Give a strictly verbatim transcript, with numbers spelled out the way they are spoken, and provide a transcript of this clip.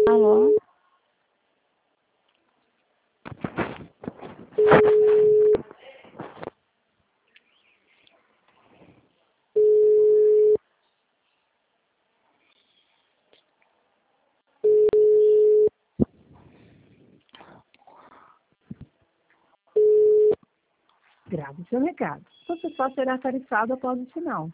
Alô? Grave seu recado. Você só será tarifado após o sinal.